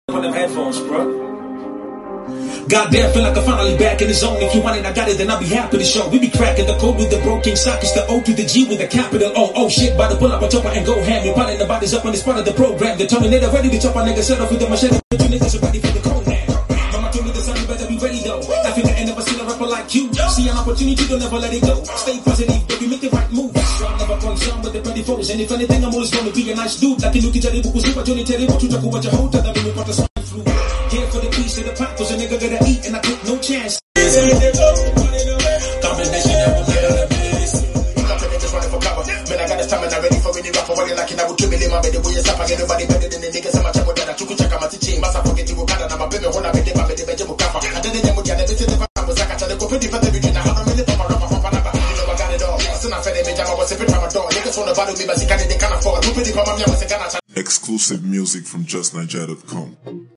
on them headphones, bro. Goddamn, feel like I'm finally back in the zone. If you want it, I got it, then I'll be happy to show. We be cracking the code with the broken sockets, the O to the G with the capital O. Oh shit, by the pull up a chopper and go ham. You piling the bodies up on this part of the program. The Terminator ready to chop a nigga, set off with the machete. You niggas are ready for the cold now. Mama told me the son, you better be ready though. I think I ain't never seen a rapper like you. See an opportunity, don't never let it go. Stay positive, baby, make the right move. I'm never concerned with the petty foes. And if anything, I'm always gonna be a nice dude. Like you can buku super Johnny Terry, but you talk about your whole time. That we put the swine flu. Here for the piece of the pot, cause a nigga gotta eat and I take no chance. Combination of a nigga miss. Niggas running for cover. Man, I got the stamina ready for any rapper. Worry like I would kill me, my baby. Way you stop, I get nobody better than the niggas. I'm a champion that I took check. I'm a teaching. Massa forget you got and I'm a baby. When I made it, my baby, Benjamin Kappa. I did it, I'm never seen the I was like I tried to go pretty for the region. I have a minute for my rapper from Panama. You know I got it all. Soon I fed me, I was a bit from my door. Niggas want to battle me, but they can't afford. Exclusive music from JustNigeria.com.